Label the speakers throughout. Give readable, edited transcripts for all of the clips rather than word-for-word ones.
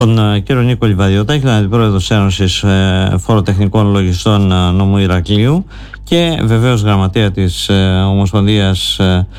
Speaker 1: Τον κύριο Νίκο Λιβαδιωτάκη, τον Αντιπρόεδρο της Ένωσης Φοροτεχνικών Λογιστών Νομού Ηρακλείου και βεβαίως γραμματεία της Ομοσπονδίας,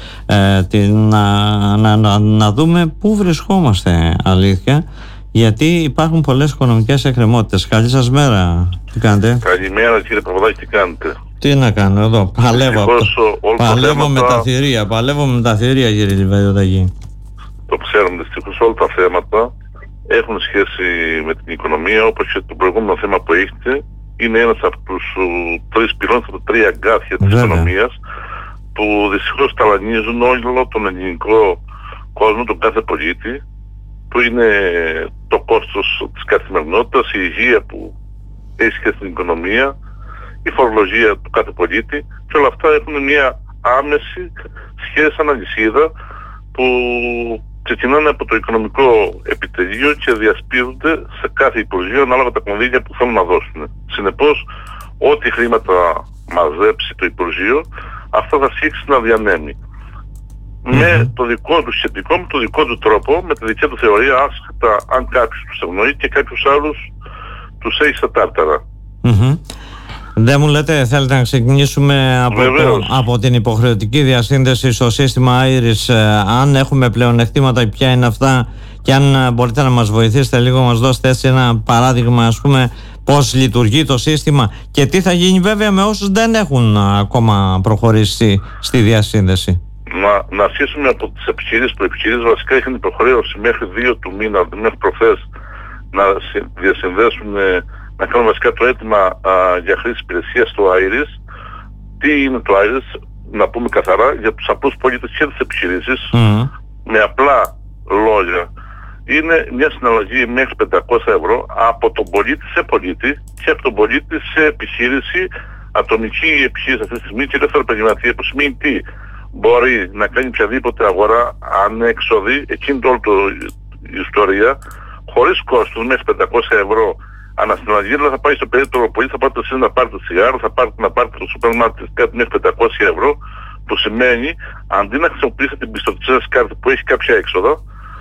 Speaker 1: να δούμε πού βρισκόμαστε αλήθεια, γιατί υπάρχουν πολλές οικονομικές εκκρεμότητες. Καλή σας μέρα. Τι κάνετε?
Speaker 2: Καλημέρα κύριε Παπαδάκη, τι κάνετε?
Speaker 1: Τι να κάνω εδώ, παλεύω με τα θηρία κύριε Λιβαδιωτάκη.
Speaker 2: Το ξέρουμε, δυστυχώς όλα τα θέματα έχουν σχέση με την οικονομία, όπως και το προηγούμενο θέμα που έχετε είναι ένας από τους τρεις πυλώνες, από τα τρία αγκάθια της οικονομίας, που δυστυχώς ταλανίζουν όλο τον ελληνικό κόσμο, τον κάθε πολίτη, που είναι το κόστος της καθημερινότητας, η υγεία που έχει σχέση στην οικονομία, η φορολογία του κάθε πολίτη, και όλα αυτά έχουν μια άμεση σχέση, αναλυσίδα, που ξεκινάνε από το οικονομικό επιτελείο και διασπείρονται σε κάθε υπουργείο ανάλογα τα κονδύλια που θέλουν να δώσουν. Συνεπώς, ό,τι χρήματα μαζέψει το υπουργείο, αυτά θα αρχίσει να διανέμει. Με το δικό του σχετικό, με το δικό του τρόπο, με τη δική του θεωρία, άσχετα αν κάποιος τους ευνοεί και κάποιους άλλους τους έχει στα τάρταρα.
Speaker 1: Δεν μου λέτε, θέλετε να ξεκινήσουμε από την υποχρεωτική διασύνδεση στο σύστημα Iris, αν έχουμε πλεονεκτήματα, ποια είναι αυτά, και αν μπορείτε να μας βοηθήσετε λίγο, μας δώσετε έτσι ένα παράδειγμα, ας πούμε, πώς λειτουργεί το σύστημα και τι θα γίνει βέβαια με όσους δεν έχουν ακόμα προχωρήσει στη διασύνδεση.
Speaker 2: Να αρχίσουμε από τις επιχειρήσεις. Οι επιχειρήσεις βασικά είχαν υποχρέωση μέχρι 2 του μήνα, μέχρι προχθές, να διασυνδέσουν, να κάνουν βασικά το αίτημα για χρήση υπηρεσίας στο Iris. Τι είναι το Iris? Να πούμε καθαρά για τους απλούς πολίτες και τις επιχειρήσεις, με απλά λόγια. Είναι μια συναλλαγή μέχρι 500 ευρώ από τον πολίτη σε πολίτη και από τον πολίτη σε επιχείρηση, ατομική επιχείρηση αυτή τη στιγμή και ελεύθερο επαγγελματία, που σημαίνει τι? Μπορεί να κάνει οποιαδήποτε αγορά ανέξοδη, εκείνη η ιστορία, χωρίς κόστος, μέχρι 500 ευρώ ανασυναλλαγή. Δηλαδή θα πάει στο περίπτωμα πολίτη, θα πάρετε εσείς να πάρετε τσιγάρο, θα πάρετε να πάρετε το σούπερ μάρκετ κάτι μέχρι 500 ευρώ, που σημαίνει αντί να χρησιμοποιήσετε την πιστωτική σας κάρτα που έχει κάποια έξοδα,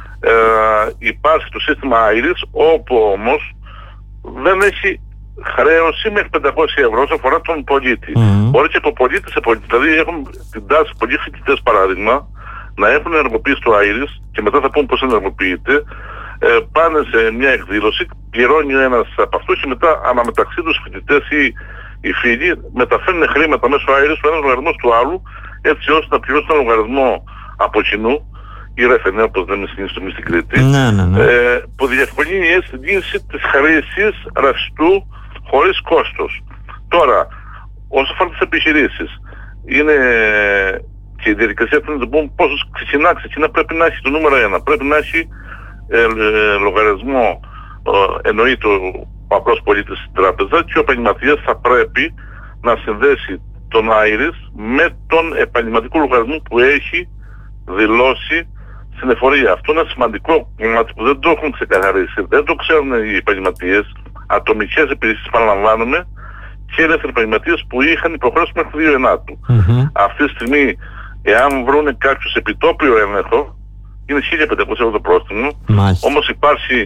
Speaker 2: υπάρχει το σύστημα Iris, όπου όμως δεν έχει χρέωση μέχρι 500 ευρώ όσο αφορά τον πολίτη. Μπορεί και από πολίτη σε πολίτη. Δηλαδή έχουν την τάση πολλοί φοιτητές, παράδειγμα, να έχουν ενεργοποιήσει το Iris και μετά θα πούμε πώς ενεργοποιείται. Πάνε σε μια εκδήλωση, πληρώνει ένας από αυτούς και μετά αναμεταξύ τους φοιτητές ή οι φίλοι μεταφέρουν χρήματα μέσω Iris στο ένας λογαριασμό του άλλου, έτσι ώστε να πληρώσουν τον λογαριασμό από κοινού, η ρεφενέα, όπως λέμε στην Κρήτη, που διευκολύνει έτσι την κίνηση της χρήσης ρευστού χωρίς κόστος. Τώρα, όσο αφορά τις επιχειρήσεις, είναι και η διαδικασία πρέπει να το πούμε πώς ξεκινά. Πρέπει να έχει το νούμερο 1, πρέπει να έχει λογαριασμό, εννοείται ο απλός πολίτης στην τράπεζα, και ο επαγγελματίας θα πρέπει να συνδέσει τον Iris με τον επαγγελματικό λογαριασμό που έχει δηλώσει στην εφορία. Αυτό είναι σημαντικό κομμάτι που δεν το έχουν ξεκαθαρίσει, δεν το ξέρουν οι επαγγελματίες, ατομικές υπηρεσίες, παραλαμβάνουμε, και ελεύθεροι επαγγελματίες που είχαν υποχρέωση μέχρι 2 Ενάτου. Αυτή τη στιγμή, εάν βρουν κάποιος επιτόπιο έλεγχο, είναι 1.500 ευρώ το πρόστιμο. Όμως υπάρχει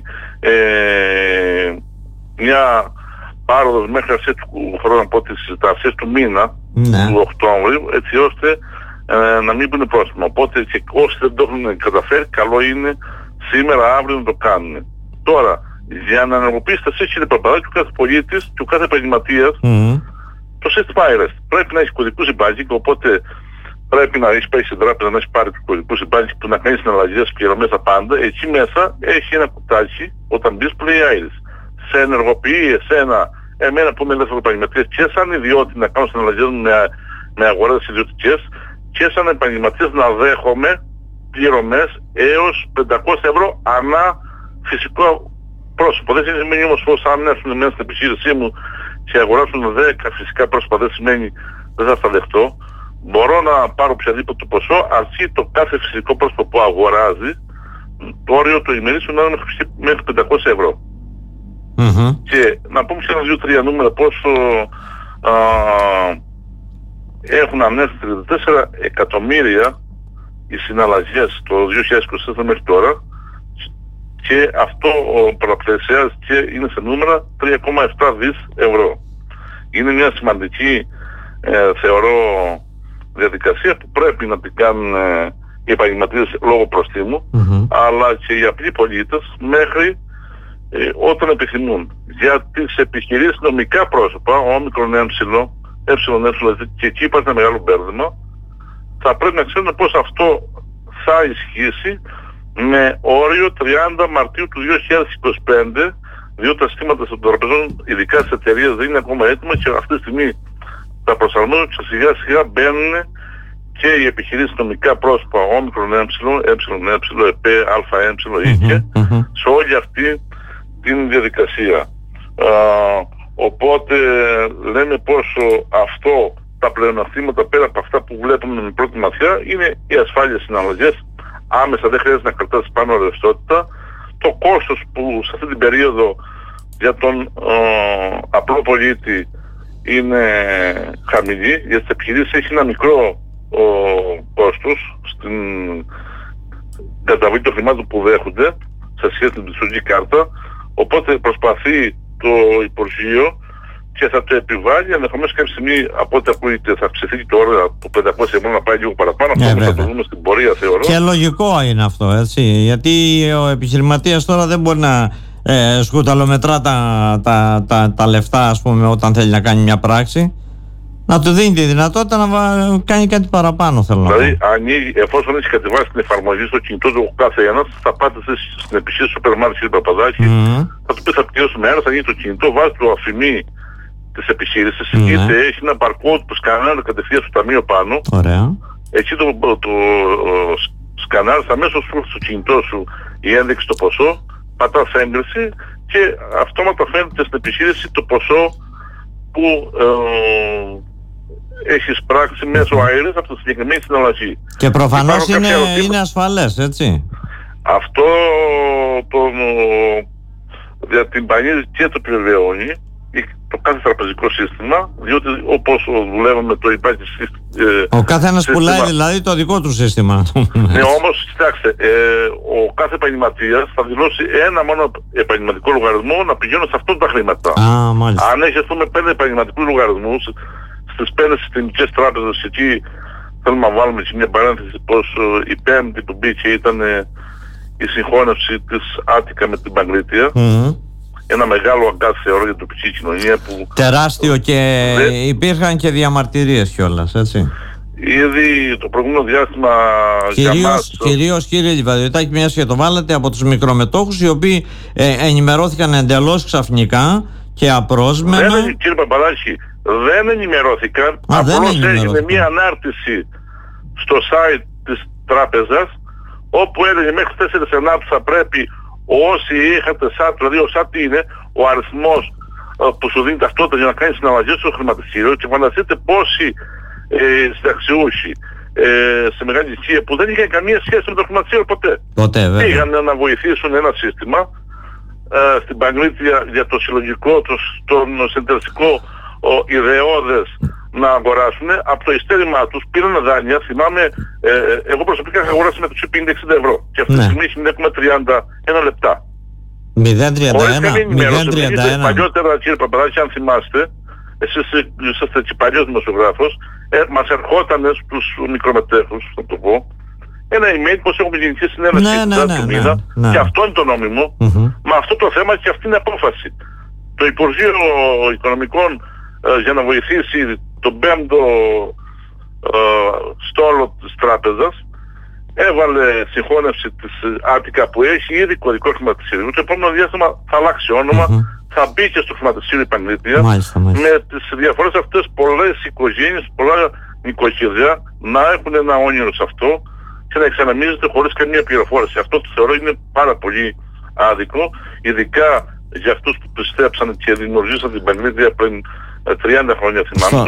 Speaker 2: μια πάροδος μέχρι αρχές του χρόνου, από τις αρχές του μήνα, του Οκτώβριου, έτσι ώστε να μην μπουν πρόστιμο. Οπότε και όσοι δεν το έχουν καταφέρει, καλό είναι σήμερα, αύριο να το κάνουν. Τώρα, για να ενεργοποιήσετε εσείς, κύριε Παπαδάκη, ο κάθε πολίτης και ο κάθε επαγγελματίας, το σύστημα Iris πρέπει να έχει κωδικούς συμπάγικ, οπότε πρέπει να έχει πάει στην τράπεζα, να έχει πάρει τους κωδικούς συμπάγικ που να κάνει συναλλαγές, πληρωμές, τα πάντα. Εκεί μέσα έχει ένα κουτάκι, όταν μπεις, που λέει Iris. Σε ενεργοποιεί εμένα που είμαι ελεύθερο επαγγελματίας και σαν ιδιώτη να κάνω συναλλαγές με αγορές ιδιωτικές, και σαν επαγγελματίας να δέχομαι πληρωμές έως 500 ευρώ ανά φυσικό πρόσωπο. Δεν σημαίνει όμως πως αν έρθουν μέσα στην επιχείρησή μου και αγοράσουν 10 φυσικά πρόσωπα, δεν σημαίνει δεν θα τα δεχτώ. Μπορώ να πάρω οποιαδήποτε ποσό, αρκεί το κάθε φυσικό πρόσωπο που αγοράζει το όριο του ημερήσιου να είναι μέχρι 500 ευρώ. Και να πούμε σε ένα 2-3 νούμερα πόσο έχουν ανέβει 34 εκατομμύρια οι συναλλαγές το 2024 μέχρι τώρα, και αυτό πολλαπλασιάζει και είναι σε νούμερα 3,7 δις ευρώ. Είναι μια σημαντική, θεωρώ, διαδικασία που πρέπει να την κάνουν οι επαγγελματίες λόγω προστίμου, αλλά και οι απλοί πολίτες μέχρι όταν επιθυμούν. Για τις επιχειρήσεις νομικά πρόσωπα, όμικρον και εκεί υπάρχει ένα μεγάλο μπέρδεμα, θα πρέπει να ξέρουμε πώς αυτό θα ισχύσει με όριο 30 Μαρτίου του 2025, διότι τα συστήματα των τραπεζών, ειδικά στις εταιρείες, δεν είναι ακόμα έτοιμα και αυτή τη στιγμή τα προσαρμόζουν και σιγά σιγά μπαίνουν και οι επιχειρήσεις νομικά πρόσωπα, όμικρον σε όλη αυτή την διαδικασία. Οπότε λέμε πόσο αυτό, τα πλεονεκτήματα πέρα από αυτά που βλέπουμε με πρώτη ματιά, είναι οι ασφάλειες συναλλαγές. Άμεσα δεν χρειάζεται να κρατάς πάνω ρευστότητα. Το κόστος που σε αυτή την περίοδο για τον απλό πολίτη είναι χαμηλή, για τις επιχειρήσεις έχει ένα μικρό κόστος στην καταβολή των χρημάτων που δέχονται σε σχέση με την πιστωτική κάρτα. Οπότε προσπαθεί το Υπουργείο και θα το επιβάλλει, ενδεχομένως κάποια στιγμή από ό,τι ακούγεται θα αυξηθεί το όριο από 500 ευρώ να πάει λίγο παραπάνω. Αυτό θα το δούμε στην πορεία, θεωρώ.
Speaker 1: Και λογικό είναι αυτό, έτσι. Γιατί ο επιχειρηματίας τώρα δεν μπορεί να σκουταλομετρά τα λεφτά, ας πούμε, όταν θέλει να κάνει μια πράξη. Να του δίνει τη δυνατότητα να κάνει κάτι παραπάνω, θέλω να πω.
Speaker 2: Δηλαδή, εφόσον έχει κατεβάσει την εφαρμογή στο κινητό του κάθε ένας, θα πάτε στην επιχείρηση του σούπερ μάρκετ Παπαδάκη, θα του πει θα πληρώσουμε ένα, θα γίνει το κινητό, βάζει το αφημί της επιχείρησης, είτε έχει ένα barcode που σκανάρει κατευθείαν στο ταμείο πάνω.
Speaker 1: Ωραία.
Speaker 2: Εκεί το σκανάρει αμέσως στο κινητό σου η ένδειξη το ποσό, πατάς έγκριση και αυτόματα φαίνεται στην επιχείρηση το ποσό που έχεις πράξει μέσω αέρας από τη συγκεκριμένη συναλλαγή.
Speaker 1: Και προφανώς είναι ασφαλές, έτσι.
Speaker 2: Αυτό για την πανίδη και το επιβεβαιώνει το κάθε τραπεζικό σύστημα, διότι όπως δουλεύουμε το υπάρχει
Speaker 1: ο καθένας πουλάει δηλαδή το δικό του σύστημα.
Speaker 2: Ναι, όμως, κοιτάξτε, ο κάθε επαγγελματίας θα δηλώσει ένα μόνο επαγγελματικό λογαριασμό να πηγαίνουν σε αυτά τα χρήματα. Αν έχει, ας πούμε, 5 επαγγελματικούς λογαριασμούς στις 5 συστημικές τράπεζες, εκεί θέλουμε να βάλουμε και μια παρένθεση πως η πέμπτη που μπήκε ήταν η συγχώνευση της Άτικα με την Παγκρίτια. Ένα μεγάλο αγκάθι, θεωρώ, για την τοπική κοινωνία που...
Speaker 1: Τεράστιο, και υπήρχαν και διαμαρτυρίες κιόλας, έτσι.
Speaker 2: Ήδη το προηγούμενο διάστημα
Speaker 1: κυρίως, κύριε Λιβαδιωτάκη, μιας και το βάλατε, από τους μικρομετόχους, οι οποίοι ενημερώθηκαν εντελώς ξαφνικά και απρόσμενα.
Speaker 2: Κύριε Παπαδάκη, δεν ενημερώθηκαν. Απλώς έγινε μια ανάρτηση στο site της τράπεζας, όπου έλεγε μέχρι 4 Σεπτεμβρίου θα πρέπει όσοι είχατε ΣΑΤ, δηλαδή ο ΣΑΤ είναι ο αριθμός που σου δίνει ταυτότητα για να κάνει συναλλαγές στο χρηματιστήριο, και φανταστείτε πόσοι συνταξιούχοι σε μεγάλη ηλικία που δεν είχαν καμία σχέση με το χρηματιστήριο ποτέ, πήγαν να βοηθήσουν ένα σύστημα στην Παγκρίτια για το συλλογικό, τον συνεταιριστικό ιδεώδες να αγοράσουν. Από το ειστέρημά τους πήραν δάνεια. Θυμάμαι, εγώ προσωπικά είχα αγοράσει με τους 50-60 ευρώ και αυτή τη στιγμή έχει 0,31 λεπτά.
Speaker 1: 0,31.
Speaker 2: Παλιότερα, κύριε Παπαδάκη, αν θυμάστε, εσείς είσαστε και παλιός δημοσιογράφος, μας ερχόταν στους μικρομετέχους, να το πω, ένα email πως έχουμε γενική συνέλευση του μήνα, και αυτό είναι το νόμιμο, με αυτό το θέμα και αυτή είναι η απόφαση. Το Υπουργείο Οικονομικών, για να βοηθήσει τον 5ο στόλο της τράπεζας, έβαλε συγχώνευση της Άτικα που έχει ήδη κωδικό χρηματιστήριο. Το επόμενο διάστημα θα αλλάξει όνομα, θα μπει και στο χρηματιστήριο η Παγκρίτια. Με τις διαφορές αυτές, πολλές οικογένειες, πολλά νοικοκυριά να έχουν ένα όνειρο σε αυτό και να εξαναμίζεται χωρίς καμία πληροφόρηση. Αυτό το θεωρώ είναι πάρα πολύ άδικο, ειδικά για αυτούς που πιστέψαν και δημιουργήσαν την Παγκρίτια πριν 30 χρόνια, θυμάμαι,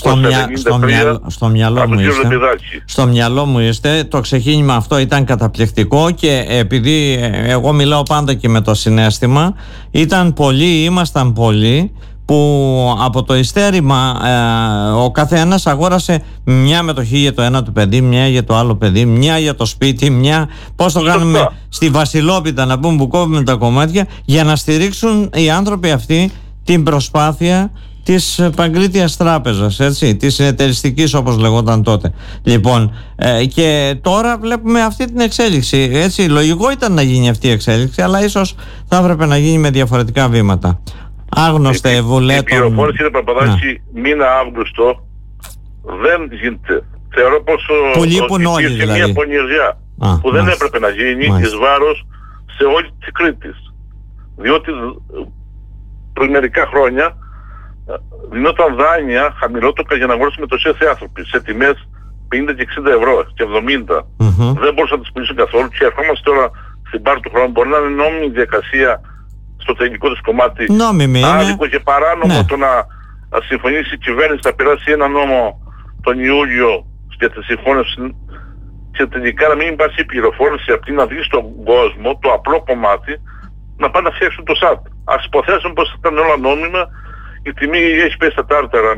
Speaker 1: στο μυαλό μου είστε. Το ξεκίνημα αυτό ήταν καταπληκτικό, και επειδή εγώ μιλάω πάντα και με το συναίσθημα, ήμασταν πολλοί που από το ειστέρημα ο καθένας αγόρασε μια μετοχή για το ένα του παιδί, μια για το άλλο παιδί, μια για το σπίτι, μια πώς το κάνουμε στη Βασιλόπιτα, να πούμε, που κόβουμε τα κομμάτια, για να στηρίξουν οι άνθρωποι αυτοί την προσπάθεια της Παγκρίτιας Τράπεζας, έτσι, της συνεταιριστικής όπως λεγόταν τότε. Λοιπόν, και τώρα βλέπουμε αυτή την εξέλιξη, έτσι. Λογικό ήταν να γίνει αυτή η εξέλιξη, αλλά ίσως θα έπρεπε να γίνει με διαφορετικά βήματα. Άγνωστε βουλέτων.
Speaker 2: Η πληροφόρηση, κύριε Παπαδάκη, μήνα Αύγουστο δεν γίνεται. Θεωρώ πως υπήρχε δηλαδή μια πονηριά που δεν έπρεπε να γίνει εις βάρος σε όλη τη Κρήτη. Διότι πριν μερικά χρόνια δινόταν δάνεια χαμηλότοκα για να αγοράσουν μετοχές οι άνθρωποι σε τιμές 50 και 60 ευρώ και 70. Δεν μπορούσαν να τις πουλήσουν καθόλου, και ερχόμαστε τώρα στην πάρη του χρόνου. Μπορεί να είναι νόμιμη διαδικασία στο τελικό της κομμάτι, άδικο και παράνομο το να συμφωνήσει η κυβέρνηση να περάσει ένα νόμο τον Ιούλιο για τη συμφώνηση, και τελικά να μην υπάρχει πληροφόρηση από την να δει στον κόσμο το απλό κομμάτι να πάνε να φτιάξουν το ΣΑΤ. Ας υποθέσουν πως ήταν όλα νόμιμα, η τιμή έχει πέσει στα τάρταρα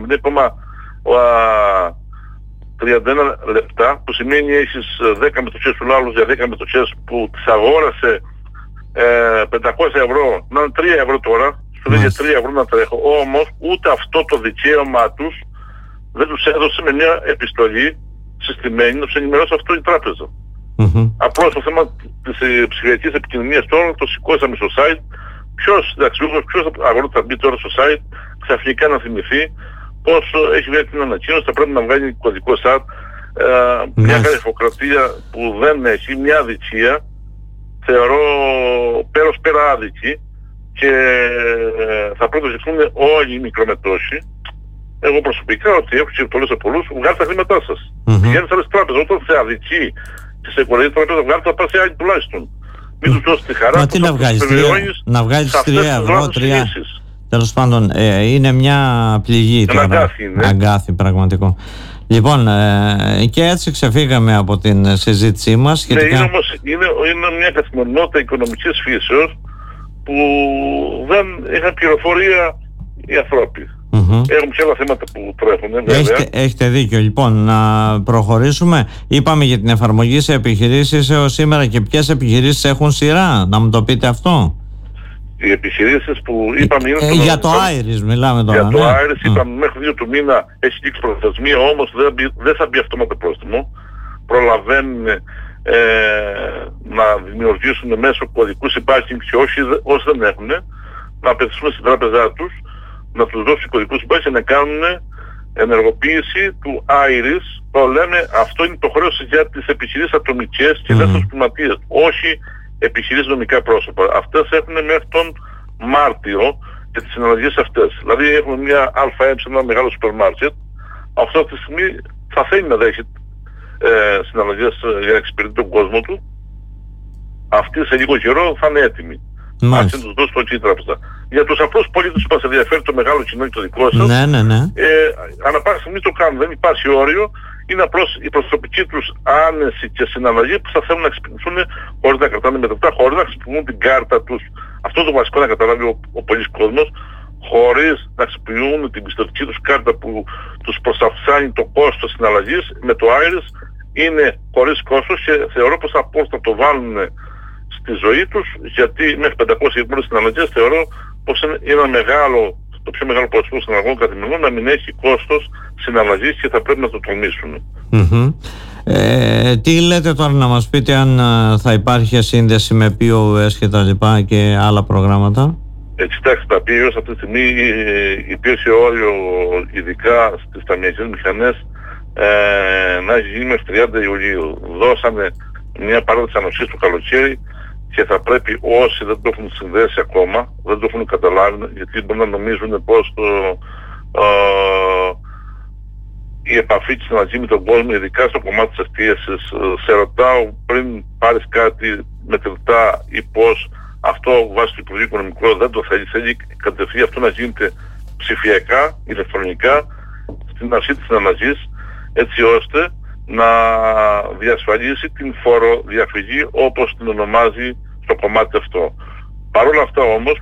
Speaker 2: 0,31 λεπτά, που σημαίνει έχεις 10 μετοχές του άλλου για 10 μετοχές που τις αγόρασε 500 ευρώ, να είναι 3 ευρώ τώρα, σου λέει για 3 ευρώ να τρέχω. Όμως ούτε αυτό το δικαίωμά τους δεν τους έδωσε με μια επιστολή συστημένη να τους ενημερώσει αυτό η τράπεζα. Απλώς το θέμα της ψηφιακής επικοινωνίας τώρα το σηκώσαμε στο site. Ποιος συνταξιούχος, ποιος αγρότης θα μπει τώρα στο site ξαφνικά να θυμηθεί πως έχει βγάλει την ανακοίνωση, θα πρέπει να βγάλει κωδικό ΣΑΤ, μια γραφειοκρατία που δεν έχει, μια αδικία, θεωρώ πέρα άδικη, και θα πρέπει να ζητούν όλοι οι μικρομετόχοι. Εγώ προσωπικά, ότι έχω συμβουλές σε πολλούς, βγάλτε τα χρήματά σας. Πηγαίνετε σε άλλες τράπεζες, όταν σε αδικεί της εικονικής τράπεζας, βγάλτε τα, πας σε άλλη τουλάχιστον. Μην τους δώσεις τη χαρά.
Speaker 1: Μα τι να βγάλεις, να βγάλεις 3 ευρώ, 3. Τέλος πάντων, είναι μια πληγή τώρα. Αγκάθι πραγματικό. Λοιπόν, και έτσι ξεφύγαμε από την συζήτησή μας σχετικά.
Speaker 2: Ναι, είναι μια καθημερινότητα οικονομικής φύσεως που δεν είχαν πληροφορία οι ανθρώποι. Έχουμε και άλλα θέματα που τρέχουν, βέβαια.
Speaker 1: Έχετε δίκιο. Λοιπόν, να προχωρήσουμε. Είπαμε για την εφαρμογή σε επιχειρήσεις έως σήμερα, και ποιες επιχειρήσεις έχουν σειρά, να μου το πείτε αυτό.
Speaker 2: Οι επιχειρήσεις που είπαμε είναι
Speaker 1: για το Iris μιλάμε τώρα.
Speaker 2: Για το Iris είπαμε μέχρι 2 του μήνα έχει λήξει προθεσμία, όμως δεν θα μπει αυτόματα πρόστιμο. Προλαβαίνουν να δημιουργήσουν μέσω κωδικού συμπάσχη, και όσοι δεν έχουν να απευθυνθούν στην τράπεζά τους, να τους δώσει κωδικούς συμπάσχη, να κάνουν ενεργοποίηση του Iris. Το λέμε, αυτό είναι υποχρέωση για τις επιχειρήσεις ατομικές και ελεύθερους επιχειρηματίες, όχι επιχειρήσεις νομικά πρόσωπα. Αυτές έχουν μέχρι τον Μάρτιο για τις συναλλαγές αυτές. Δηλαδή έχουμε μια ΑΕ σε ένα μεγάλο σούπερ μάρκετ, αυτή τη στιγμή θα θέλει να δέχει συναλλαγές για να εξυπηρετεί τον κόσμο του. Αυτοί σε λίγο καιρό θα είναι έτοιμοι. Ας τους δώσει το τράπεζα. Για τους απλούς πολίτες που μας ενδιαφέρει το μεγάλο κοινό και το δικό σας, ανά πάσα στιγμή το κάνουν. Δεν υπάρχει όριο. Είναι απλώς η προσωπική τους άνεση και συναλλαγή που θα θέλουν να εξυπηρετούν χωρίς να κρατάνε μετρητά, χωρίς να χρησιμοποιούν την κάρτα τους. Αυτό το βασικό να καταλάβει ο πολύς κόσμος, χωρίς να χρησιμοποιούν την πιστωτική τους κάρτα που τους προσαυξάνει το κόστος συναλλαγής. Με το Iris είναι χωρίς κόστος, και θεωρώ πως θα το βάλουν στη ζωή τους, γιατί μέχρι 500 ευρώ συναλλαγές θεωρώ πως είναι ένα μεγάλο, το πιο μεγάλο ποσοστό συναλλαγών καθημερινών να μην έχει κόστος συναλλαγής, και θα πρέπει να το τονίσουν.
Speaker 1: Τι λέτε τώρα, να μας πείτε αν θα υπάρχει σύνδεση με POS και τα λοιπά και άλλα προγράμματα?
Speaker 2: Κοιτάξτε, τα POS αυτή τη στιγμή υπήρχε όριο, ειδικά στις ταμιακές μηχανές, να έχει γίνει μέχρι 30 Ιουλίου. Δώσανε μια παράδοση ανοξής του καλοκαίρι, και θα πρέπει όσοι δεν το έχουν συνδέσει ακόμα, δεν το έχουν καταλάβει, γιατί μπορεί να νομίζουν πως η επαφή της συναλλαγή με τον κόσμο, ειδικά στο κομμάτι της εστίασης, σε ρωτάω πριν πάρεις κάτι μετρητά ή πως, αυτό βάσει του Υπουργείου Οικονομικού δεν το θέλει. Θέλει κατευθείαν αυτό να γίνεται ψηφιακά, ηλεκτρονικά, στην αρχή της συναλλαγής, έτσι ώστε να διασφαλίσει την φοροδιαφυγή όπως την ονομάζει στο κομμάτι αυτό. Παρ' όλα αυτά όμως,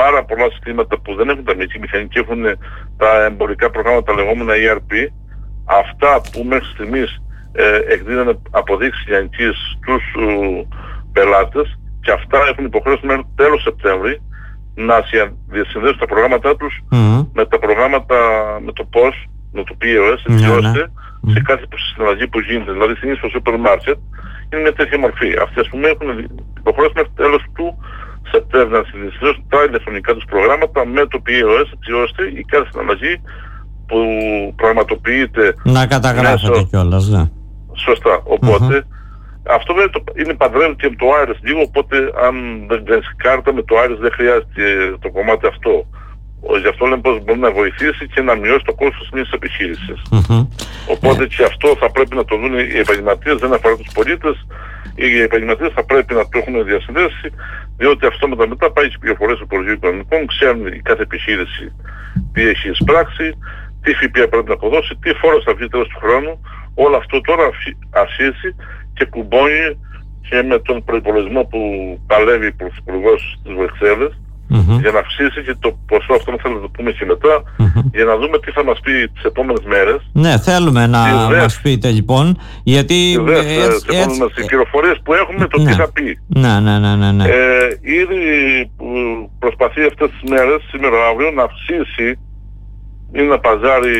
Speaker 2: πάρα πολλά συστήματα που δεν έχουν ταμιακή μηχανή και έχουν τα εμπορικά προγράμματα λεγόμενα ERP, αυτά που μέχρι στιγμής εκδίδανε αποδείξεις λιανικής στους πελάτες, και αυτά έχουν υποχρέωση μέχρι τέλος Σεπτέμβρη να διασυνδέσουν τα προγράμματά τους με τα προγράμματα, με το POS, με το POS, έτσι ώστε σε κάθε συναλλαγή που γίνεται, δηλαδή στην στο σούπερ μάρκετ, είναι μια τέτοια μορφή. Αυτοί, ας πούμε, έχουν υποχρέωση μέχρι τέλος του Σεπτέμβρη να συνδέσουν τα ηλεκτρονικά τους προγράμματα με το POS, έτσι ώστε η κάθε συναλλαγή που πραγματοποιείται
Speaker 1: να καταγράφεται κιόλας, ναι.
Speaker 2: Σωστά. Οπότε αυτό είναι παντρεύεται και με το Iris λίγο, οπότε αν δεν κάνεις κάρτα με το Iris δεν χρειάζεται το κομμάτι αυτό. Γι' αυτό λέμε πως μπορεί να βοηθήσει και να μειώσει το κόστος μιας επιχείρησης. Οπότε και αυτό θα πρέπει να το δουν οι επαγγελματίες, δεν αφορά τους πολίτες. Οι επαγγελματίες θα πρέπει να το έχουν διασυνδέσει, διότι αυτό μετά πάει στις πληροφορίες του Υπουργείου Οικονομικών, ξέρουν η κάθε επιχείρηση τι έχει εισπράξει, τι ΦΠΑ πρέπει να αποδώσει, τι φόρος θα βγει τέλος του χρόνου. Όλο αυτό τώρα αρχίζει και κουμπώνει και με τον προϋπολογισμό που παλεύει ο Πρωθυπουργός στις Βρυξέλλες, για να αυξήσει και το ποσό αυτό, θέλω να το πούμε και μετά, για να δούμε τι θα μας πει τις επόμενες μέρες.
Speaker 1: Ναι, θέλουμε να μας πείτε λοιπόν, γιατί
Speaker 2: τις επόμενες πληροφορίες που έχουμε, το τι θα πει.
Speaker 1: Ναι.
Speaker 2: Ήδη προσπαθεί αυτές τις μέρες, σήμερα αύριο, να αυξήσει ή να παζάρει,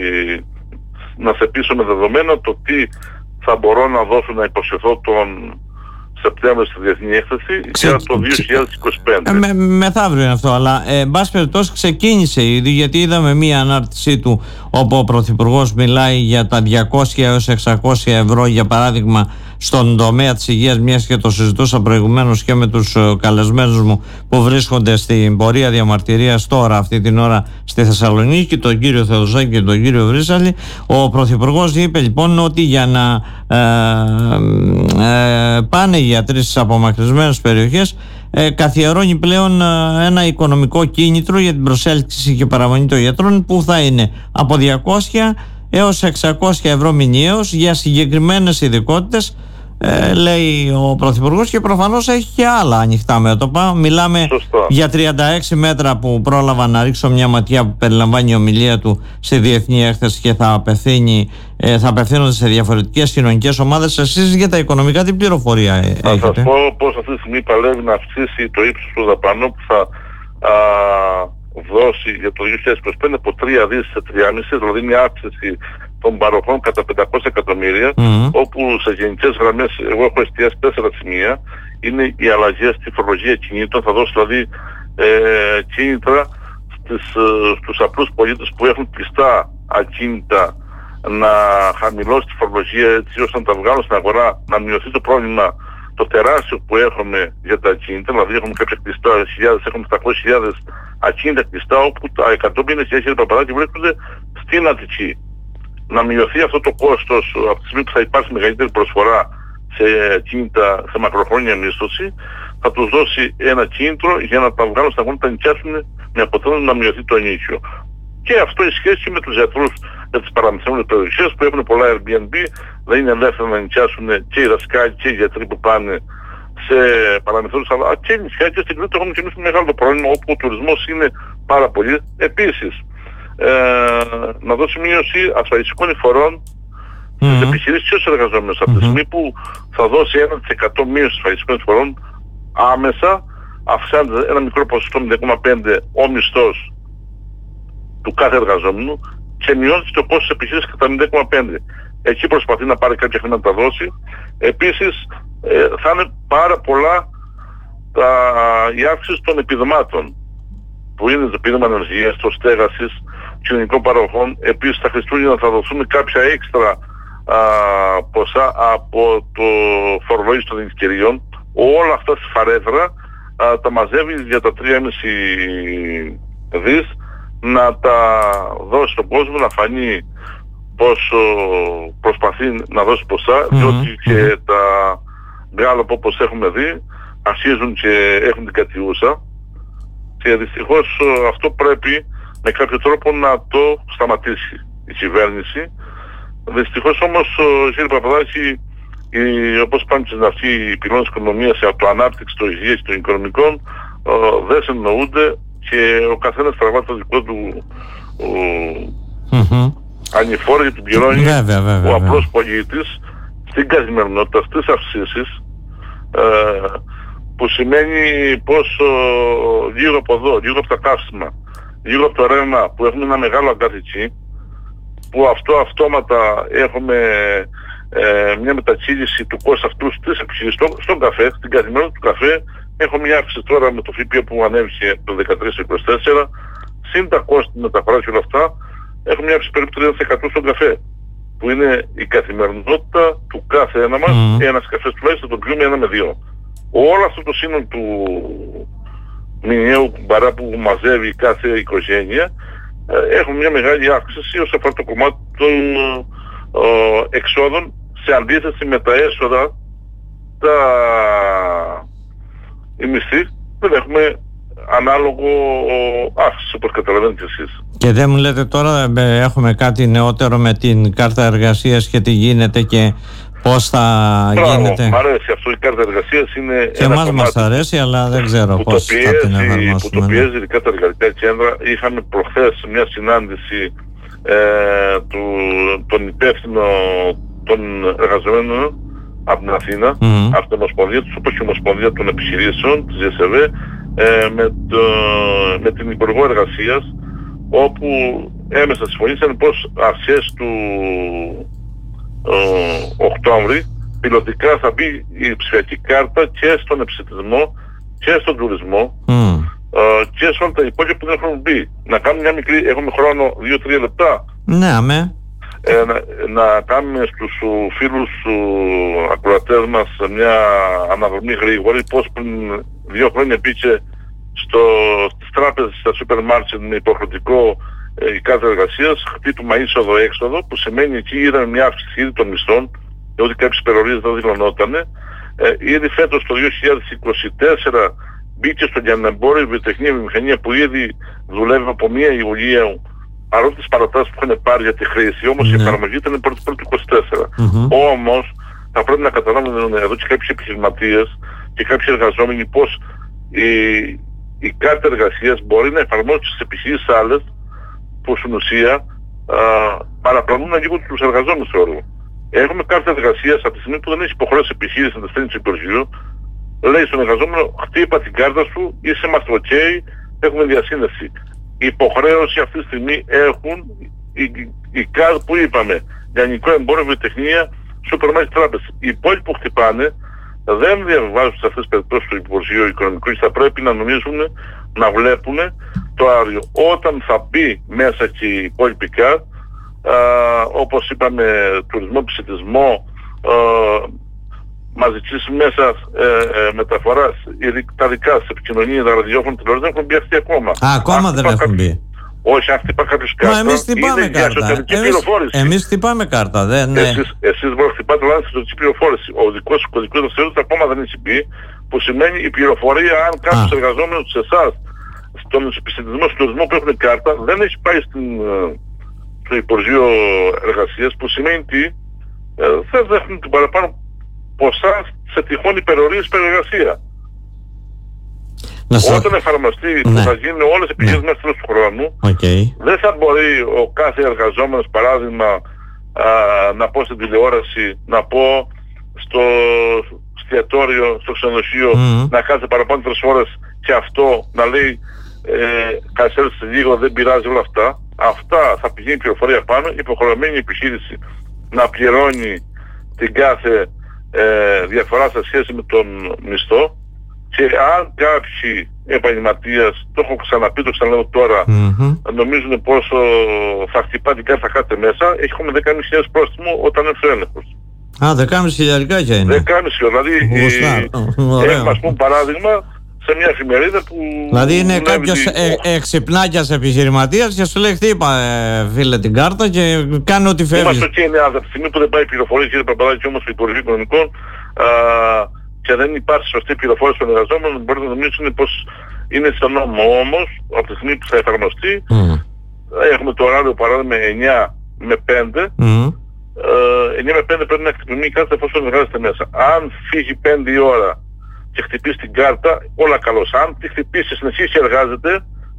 Speaker 2: να σε πείσω με δεδομένα το τι θα μπορώ να δώσω, να υποσχεθώ τον Σεπτέμβριο στη Διεθνή Έκθεση για το 2025.
Speaker 1: Μεθαύριο είναι αυτό, αλλά εν πάση περιπτώσει ξεκίνησε ήδη, γιατί είδαμε μία ανάρτησή του όπου ο Πρωθυπουργός μιλάει για τα 200 έως 600 ευρώ, για παράδειγμα, στον τομέα της υγείας, μιας και το συζητούσα προηγουμένως και με τους καλεσμένους μου που βρίσκονται στην πορεία διαμαρτυρίας τώρα αυτή την ώρα στη Θεσσαλονίκη, τον κύριο Θεοδοσάκη και τον κύριο Βρύσαλη. Ο Πρωθυπουργός είπε λοιπόν ότι για να πάνε οι γιατροί στις απομακρυσμένες περιοχές καθιερώνει πλέον ένα οικονομικό κίνητρο για την προσέλκυση και παραμονή των γιατρών, που θα είναι από 200 έως 600 ευρώ μηνιαίως για συγκεκριμένες ειδικότητες, λέει ο Πρωθυπουργός, και προφανώς έχει και άλλα ανοιχτά μέτωπα. Μιλάμε για 36 μέτρα που πρόλαβα να ρίξω μια ματιά, που περιλαμβάνει η ομιλία του στη Διεθνή Έκθεση και θα απευθύνονται σε διαφορετικές κοινωνικές ομάδες. Εσείς για τα οικονομικά τι πληροφορία έχετε?
Speaker 2: Θα σας πω πως αυτή τη στιγμή παλεύει να αυξήσει το ύψος του δαπανού που θα δώσει για το 2025 από 3 δις σε 3,5, δηλαδή μια αύξηση των παροχών κατά 500 εκατομμύρια, όπου σε γενικές γραμμές εγώ έχω εστιάσει 4 σημεία. Είναι οι αλλαγές στη φορολογία κινήτων, θα δώσει δηλαδή κίνητρα στους απλούς πολίτες που έχουν κλειστά ακίνητα να χαμηλώσει τη φορολογία, έτσι ώστε να τα βγάλουν στην αγορά, να μειωθεί το πρόβλημα το τεράστιο που έχουμε για τα ακίνητα. Δηλαδή έχουμε κάποια κλειστά χιλιάδες, έχουμε 700.000 ακίνητα κλειστά, όπου τα 150.000 παπαδάκια βρίσκονται στην Αττική. Να μειωθεί αυτό το κόστος από τη στιγμή που θα υπάρξει μεγαλύτερη προσφορά σε ακίνητα σε μακροχρόνια μίσθωση, θα τους δώσει ένα κίνητρο για να τα βγάλουν στα αγώνα, να τα νοικιάσουν, με αποτέλεσμα να μειωθεί το ενίκιο. Και αυτό ισχύει και με τους γιατρούς για τις παραμεθόμενες περιοχές που έχουν πολλά Airbnb, δεν είναι ελεύθερο να νοικιάσουν και οι δασκάλοι και οι γιατροί που πάνε σε παραμεθόμενες, αλλά και οι νησιά και στην Κρήτη έχουμε και εμείς μεγάλο πρόβλημα, όπου ο τουρισμός είναι πάρα πολύ. Επίσης, να δώσει μείωση ασφαλιστικών εισφορών στις επιχειρήσεις και στους εργαζόμενους. Από τη στιγμή που θα δώσει 1% μείωση ασφαλιστικών εισφορών άμεσα, αυξάνεται ένα μικρό ποσοστό 0,5 ο μισθός του κάθε εργαζόμενου και μειώνει το κόστος της επιχείρησης κατά 0,5. Εκεί προσπαθεί να πάρει κάποια χρήματα να τα δώσει. Επίσης θα είναι πάρα πολλά η αύξηση των επιδομάτων, που είναι το επίδομα ενεργείας, το στέγασης, κοινωνικών παροχών. Επίσης τα Χριστούγεννα θα δοθούν κάποια έξτρα ποσά από το φορολόγηση των ευκαιριών. Όλα αυτά στη φαρέτρα τα μαζεύει για τα 3,5 δις, να τα δώσει στον κόσμο, να φανεί πόσο προσπαθεί να δώσει ποσά, διότι και τα γκάλωπ, όπως έχουμε δει, αρχίζουν και έχουν την κατιούσα, και δυστυχώς αυτό πρέπει με κάποιο τρόπο να το σταματήσει η κυβέρνηση. Δυστυχώς όμως, κύριε Παπαδάκη, όπως πάνε στην αρχή οι πυλώνες οικονομίας από το ανάπτυξη, το υγεία και των οικονομικών δεν συνεννοούνται, και ο καθένας τραβά το δικό του ανηφόρο και την πληρώνει ο απλός πολίτης στην καθημερινότητα, στις αυξήσεις, που σημαίνει πως λίγο από εδώ, λίγο από τα καύσιμα, λίγο από το ρεύμα που έχουμε ένα μεγάλο αγκάθι, που αυτό αυτόματα έχουμε μια μετακύληση του κόστου αυτού στις επιχειρήσεις, στον καφέ, στην καθημερινότητα του καφέ. Έχω μια αύξηση τώρα με το ΦΠΑ που ανέβηκε το 13-24, συν τα κόστη μεταφοράς και όλα αυτά, έχω μια αύξηση περίπου 30% στον καφέ, που είναι η καθημερινότητα του κάθε ένα μας, ένας καφές τουλάχιστον τον πιούμε 1 με 2. Όλο αυτό το σύνολο του μηνιαίου μπαρά που μαζεύει κάθε οικογένεια, έχουμε μια μεγάλη αύξηση όσον αφορά το κομμάτι των εξόδων, σε αντίθεση με τα έσοδα, οι μισθοί δεν έχουμε ανάλογο αύξηση, όπως καταλαβαίνετε εσείς.
Speaker 1: Και δεν μου λέτε τώρα, έχουμε κάτι νεότερο με την κάρτα εργασίας και τι γίνεται και πώς θα γίνεται?
Speaker 2: Μ' αρέσει αυτό, η κάρτα εργασίας είναι
Speaker 1: και εμάς μας αρέσει, αλλά δεν ξέρω πώς θα την εφαρμόσουμε.
Speaker 2: Που το πιέζει ειδικά τα εργατικά κέντρα. Είχαμε προχθές μια συνάντηση των υπεύθυνων των εργαζομένων από την Αθήνα, από την Ομοσπονδία τους, όπως και η Ομοσπονδία των Επιχειρήσεων της ΔΣΒ, με την Υπουργό Εργασίας, όπου έμεσα συμφωνήσαν πως αρχές του Οκτώβρη πιλωτικά θα μπει η ψηφιακή κάρτα και στον επισιτισμό και στον τουρισμό και σε όλα τα υπόλοιπα που δεν έχουν μπει. Να κάνουμε μια μικρή, έχουμε χρόνο 2-3 λεπτά.
Speaker 1: Ναι, αμέ.
Speaker 2: Να κάνουμε στους φίλους ακροατές μας μια αναδρομή γρήγορη, πως πριν 2 χρόνια μπήκε στις τράπεζες, στα σούπερ μάρκετ με υποχρεωτικό η κάρτα εργασίας, χτύπημα είσοδο-έξοδο, που σημαίνει εκεί είδαμε μια αύξηση ήδη των μισθών, διότι κάποιες περιορίες δεν δηλωνότανε. Ήδη φέτος το 2024 μπήκε στο λιανεμπόριο, η βιοτεχνία, η βιομηχανία που ήδη δουλεύει από 1 Ιουλίου, παρότι τις παρατάσεις που είχαν πάρει για τη χρήση, όμως η εφαρμογή ήταν πρώτη 24. Όμως θα πρέπει να καταλάβουν εδώ και κάποιοι επιχειρηματίες και κάποιοι εργαζόμενοι πως η κάρτα εργασίας μπορεί να εφαρμόσει στις επιχειρήσεις άλλες που στην ουσία παραπλανούν λίγο τους εργαζόμενους στο έργο. Έχουμε κάρτα εργασίας από τη στιγμή που δεν έχει υποχρέωση επιχείρηση να τα στέλνει στο Υπουργείο, λέει στον εργαζόμενο: χτύπα την κάρτα σου, είσαι μας ok, έχουμε διασύνδεση. Η υποχρέωση αυτή τη στιγμή έχουν οι ΚΑΔ που είπαμε, λιανικό εμπόριο, βιοτεχνία, σούπερ μάρκετ, τράπεζες. Οι υπόλοιποι που χτυπάνε δεν διαβάζουν σε αυτές τις περιπτώσεις του Υπουργείου Οικονομικού και θα πρέπει να νομίζουν, να βλέπουν το άριο. Όταν θα μπει μέσα και η υπόλοιπη ΚΑΔ, όπως είπαμε, τουρισμό, επισιτισμό, μαζικής μέσα μεταφοράς, τα δικά σε επικοινωνία, τα ραδιόφωνα, τηλεόραση δεν έχουν μπει αυτοί ακόμα.
Speaker 1: Ακόμα δεν έχουν μπει.
Speaker 2: Όχι, αν χτυπά κάποιος κάρτα,
Speaker 1: εμείς χτυπάμε κάρτα. Εμείς χτυπάμε κάρτα.
Speaker 2: Εσείς μπορείτε να χτυπάτε λάθος εσωτερική πληροφόρηση. Ο δικός σου κωδικός δραστηριότητας ακόμα δεν έχει μπει, που σημαίνει η πληροφορία αν κάποιος εργαζόμενος σε εσάς, στον επισιτισμό, στον τουρισμό που έχουν κάρτα, δεν έχει πάει στο Υπουργείο Εργασίας, που σημαίνει ότι θα δέχουν την παραπάνω ποσά σε τυχόν υπερορίες υπεργασία. Όταν εφαρμοστεί που θα γίνουν όλες οι επιχειρήσεις μέσα του χρόνου, δεν θα μπορεί ο κάθε εργαζόμενος, παράδειγμα, να πω στην τηλεόραση, να πω στο εστιατόριο, στο ξενοδοχείο, να κάθεται παραπάνω 3 ώρες και αυτό να λέει καθυστέρησε λίγο, δεν πειράζει, όλα αυτά. Αυτά θα πηγαίνει η πληροφορία πάνω, υποχρεωμένη η επιχείρηση να πληρώνει την κάθε διαφορά σε σχέση με τον μισθό. Και αν κάποιοι επαγγελματίες, το έχω ξαναπεί, το ξαναλέω τώρα, νομίζουν πως θα χτυπά την κάρτα κάθε μέσα, έχουμε 10.500 πρόστιμο όταν έρθει ο έλεγχος.
Speaker 1: 10.500 είναι.
Speaker 2: 10.500, δηλαδή έχουμε, ας πούμε, παράδειγμα σε μια εφημερίδα που...
Speaker 1: Δηλαδή είναι κάποιος εξυπνάκιας επιχειρηματίας και σου λέει: χτύπα φίλε την κάρτα και κάνει ό,τι φεύγει.
Speaker 2: Είμαστε και είναι από τη στιγμή που δεν πάει πληροφορία, κύριε Παπαδάκη, όμως στο Υπουργείο Οικονομικών, και δεν υπάρχει σωστή πληροφόρηση των εργαζόμενων, μπορείτε να νομίζουν πως είναι στο νόμο. Όμως, από τη στιγμή που θα εφαρμοστεί, έχουμε το ωράριο παράδειγμα 9 με 5. 9 με 5 πρέπει να χτυπηθεί η κάρτα εφόσον εργάζεται μέσα. Αν φύγει 5 η ώρα και χτυπήσει την κάρτα, όλα καλώς. Αν τη χτυπήσει, συνεχίσει και εργάζεται,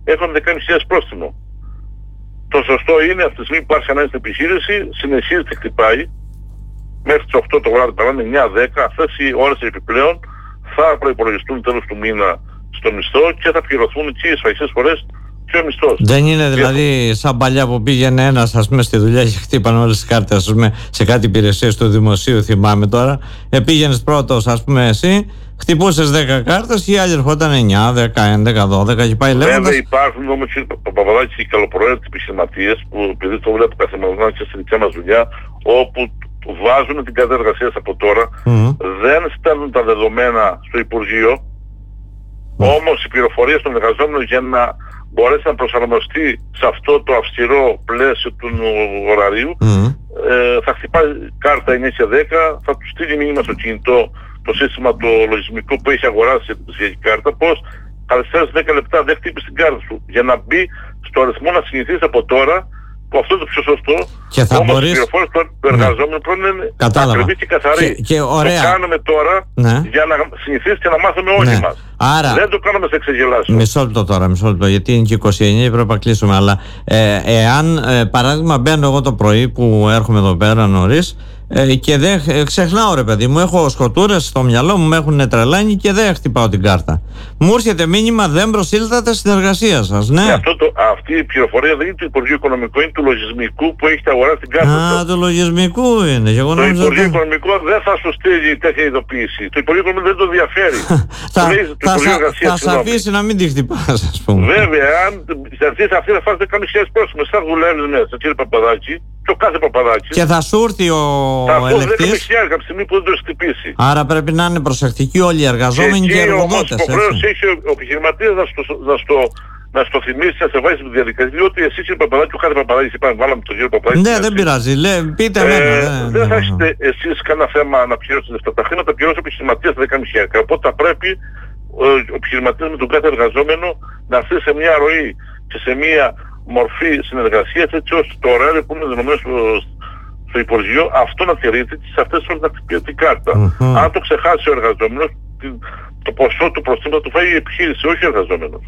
Speaker 2: έχουν 10.500 πρόστιμο. Το σωστό είναι αυτή τη στιγμή που υπάρχει ανάγκη στην επιχείρηση, συνεχίζεται, χτυπάει μέχρι τις 8 το βράδυ, παράδειγμα 9-10, αυτές οι ώρες επιπλέον θα προϋπολογιστούν τέλος του μήνα στο μισθό και θα πληρωθούν και οι σφαγιστές φορές και ο μισθός.
Speaker 1: Δεν είναι δηλαδή σαν παλιά που πήγαινε ένας, ας πούμε, στη δουλειά και χτύπανε όλες τις κάρτες, ας πούμε, σε κάτι υπηρεσίες του δημοσίου, θυμάμαι τώρα. Πήγαινες πρώτος, ας πούμε, εσύ, χτυπούσες 10 κάρτες και οι άλλοι ερχόταν 9, 10, 11, 12 και πάει λέγοντας.
Speaker 2: Βέβαια υπάρχουν όμως ο Παπαδάκης και οι καλοπροαίρετοι επιχειρηματίες που, επειδή το βλέπω καθημερινά και στη δικιά μας δουλειά, όπου βάζουν την κάρτα εργασίας από τώρα, δεν στέλνουν τα δεδομένα στο Υπουργείο, όμως οι πληροφορίες των εργαζόμενων για να μπορέσει να προσαρμοστεί σε αυτό το αυστηρό πλαίσιο του ωραρίου, θα χτυπάει κάρτα 9 και 10, θα του στείλει μήνυμα στο κινητό το σύστημα το λογισμικό που έχει αγοράσει η κάρτα, πως καλησπέρα 10 λεπτά δεν χτύπησε την κάρτα σου, για να μπει στο αριθμό να συνηθίσει από τώρα, που αυτό είναι το πιο σωστό.
Speaker 1: Και θα
Speaker 2: όμως
Speaker 1: μπορείς...
Speaker 2: οι πληροφορίες του εργαζόμενου πρέπει να είναι ακριβή και καθαρή.
Speaker 1: Και ωραία.
Speaker 2: Το κάνουμε τώρα για να συνηθίσει και να μάθουμε όλοι μας.
Speaker 1: Άρα,
Speaker 2: δεν το κάνουμε σε εξεγελάσιο.
Speaker 1: Μισό λεπτό, γιατί είναι και 29 και πρέπει να κλείσουμε. Αλλά εάν παράδειγμα μπαίνω εγώ το πρωί που έρχομαι εδώ πέρα νωρίς και δεν ξεχνάω, ρε παιδί μου, έχω σκοτούρες στο μυαλό μου, με έχουν τρελάνει και δεν χτυπάω την κάρτα. Μου έρχεται μήνυμα, δεν προσήλθατε στην εργασία σας. Ναι.
Speaker 2: Αυτή η πληροφορία δεν είναι του Υπουργείου Οικονομικού, είναι του λογισμικού που έχετε αγοράσει την κάρτα σας.
Speaker 1: Α, του λογισμικού είναι.
Speaker 2: Το Υπουργείο Οικονομικού δεν θα σου στείλει τέτοια ειδοποίηση. Το Υπουργείο Οικονομικού δεν το ενδιαφέρει.
Speaker 1: Θα σε αφήσει να μην τη χτυπάς, ας πούμε.
Speaker 2: Βέβαια, αν σε αυτή θα φας 10.000 πρόσωπα, θα δουλεύεις μέσα, κύριε Παπαδάκη, και ο κάθε Παπαδάκη.
Speaker 1: Και θα σου έρθει ο ελεκτής.
Speaker 2: Από τη στιγμή που δεν το έχει χτυπήσει.
Speaker 1: Άρα πρέπει να είναι προσεκτικοί όλοι οι εργαζόμενοι και οι εργοδότες.
Speaker 2: Υποχρέωση έχει ο επιχειρηματίας να στο θυμίσει, να σε βάζει στη διαδικασία, διότι εσύ κύριε Παπαδάκη, ο κάθε Παπαδάκης, είπαμε, βάλαμε τον κύριο Παπαδάκη.
Speaker 1: Ναι, δεν πειράζει. Πείτε εμένα.
Speaker 2: Δεν θα έχετε εσείς κανένα θέμα να πληρώσετε αυτά τα χρήματα, πληρώσει ο επιχειρηματίας 10.500. Οπότε θα πρέπει ο επιχειρηματίας με τον κάθε εργαζόμενο να έρθει σε μια ροή και σε μια μορφή συνεργασίας, έτσι ώστε το ωράριο που είναι δεδομένο στο Υπουργείο αυτό να τηρείται και σε αυτές τις ώρες να χτυπήσει την κάρτα. Αν το ξεχάσει ο εργαζόμενος, το ποσό του προστήματος του φάει η επιχείρηση, όχι ο εργαζόμενος.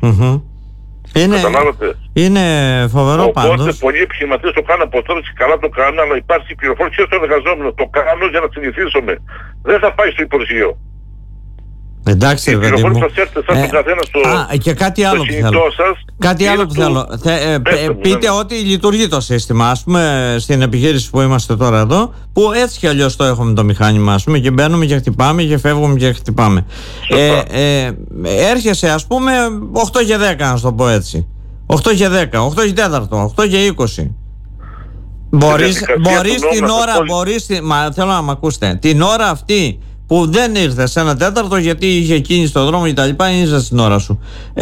Speaker 1: Είναι φοβερό πάντως.
Speaker 2: Οπότε πολλοί επιχειρηματίες το κάνουν από τώρα και καλά το κάνουν, αλλά υπάρχει πληροφόρηση και στον εργαζόμενο. Το κάνω για να συνηθίσουμε. Δεν θα πάει στο Υπουργείο.
Speaker 1: Εντάξει, ρε παιδί μου. Και κάτι άλλο που θέλω. Κάτι άλλο που θέλω. Πείτε ότι λειτουργεί το σύστημα, ας πούμε, στην επιχείρηση που είμαστε τώρα εδώ, που έτσι κι αλλιώς το έχουμε το μηχάνημα, ας πούμε, και μπαίνουμε και χτυπάμε και φεύγουμε και χτυπάμε. Έρχεσαι, ας πούμε, 8 και 10, να το πω έτσι. 8 και 10, 8 και 4, 8 και 20. Μπορείς την ώρα, θέλω να μ' ακούσετε, την ώρα αυτή που δεν ήρθε σε 1/4 γιατί είχε κίνηση στον δρόμο και τα λοιπά, ήρθε στην ώρα σου.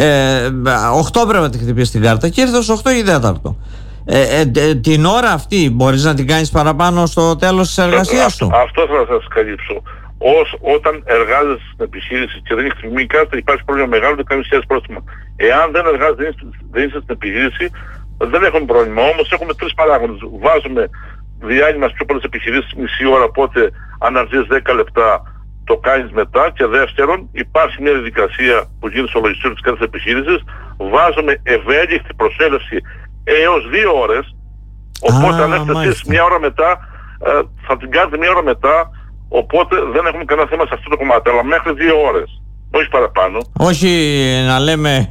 Speaker 1: 8 πρέπει να τη χτυπήσει την κάρτα και ήρθε στους 8 ή 4. Την ώρα αυτή μπορείς να την κάνεις παραπάνω στο τέλος της εργασίας σου.
Speaker 2: Αυτό θα σας καλύψω. Όταν εργάζεσαι στην επιχείρηση και δεν έχει χτυπημένη κάρτα, υπάρχει πρόβλημα μεγάλο, δεν κάνεις σχέση πρόστιμα. Εάν δεν εργάζεσαι, δεν είσαι στην επιχείρηση, δεν έχουμε πρόβλημα. Όμως έχουμε τρεις παράγοντες. Βάζουμε διάλειμμα στις πιο πολλές επιχειρήσεις μισή ώρα, οπότε αν αρχίζεις 10 λεπτά το κάνεις μετά. Και δεύτερον, υπάρχει μια διαδικασία που γίνεται στο λογιστήριο της κάθε επιχείρησης. Βάζουμε ευέλικτη προσέλευση έως 2 ώρες. Οπότε αν έρθετε εσείς μια ώρα μετά, θα την κάνετε μια ώρα μετά. Οπότε δεν έχουμε κανένα θέμα σε αυτό το κομμάτι. Αλλά μέχρι 2 ώρες. Όχι παραπάνω.
Speaker 1: Όχι να λέμε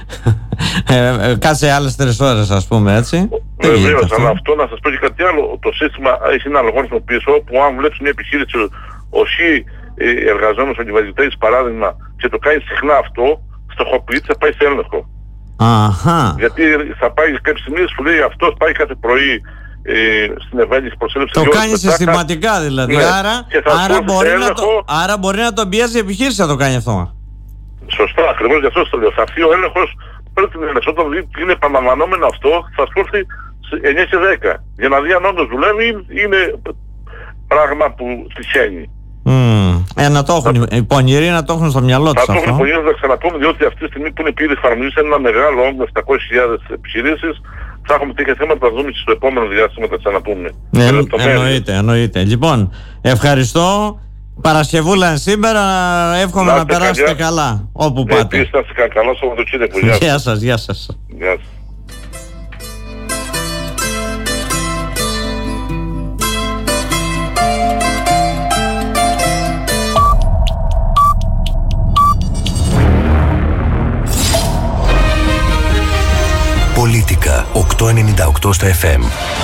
Speaker 1: κάτσε άλλες 3 ώρες, ας πούμε, έτσι.
Speaker 2: Βεβαίως, αλλά αυτό να σας πω και κάτι άλλο. Το σύστημα έχει ένα αλγόριθμο πίσω που αν βλέπεις μια επιχείρηση οσί εργαζόμενος αντιβατητές παράδειγμα και το κάνει συχνά αυτό, στοχοποιείται, θα πάει σε έλεγχο. Γιατί θα πάει κάποια στιγμή που λέει αυτός πάει κάθε πρωί στην ευέλικτη προσέλευση.
Speaker 1: Το κάνει συστηματικά δηλαδή. Ναι. Άρα μπορεί να τον πιέσει η επιχείρηση να το κάνει αυτό.
Speaker 2: Σωστά, ακριβώς γι' αυτό το λέω. Θα έρθει ο έλεγχος πριν την έλεγχο. Όταν είναι επαναλαμβανόμενο αυτό, θα σου έρθει 9 και 10. Για να δει αν όντως δουλεύει, είναι πράγμα που τυχαίνει.
Speaker 1: Να το έχουν οι πονηροί, να το έχουν στο μυαλό τους αυτό.
Speaker 2: Θα το έχουν οι πονηροί, να ξαναπούμε, διότι αυτή τη στιγμή που είναι πλήρη εφαρμογή σε ένα μεγάλο όγκο 700.000 επιχειρήσεις, θα έχουμε τέτοια θέματα, θα δούμε στο επόμενο διάστημα, θα ξαναπούμε.
Speaker 1: Εννοείται. Λοιπόν, ευχαριστώ. Παρασκευούλα σήμερα, εύχομαι να περάσετε καλά όπου πάτε.
Speaker 2: Επίσης, να είστε καλά, Σαββατοκύριακο.
Speaker 1: Γεια σας.
Speaker 3: Πολίτικα 898 στα FM.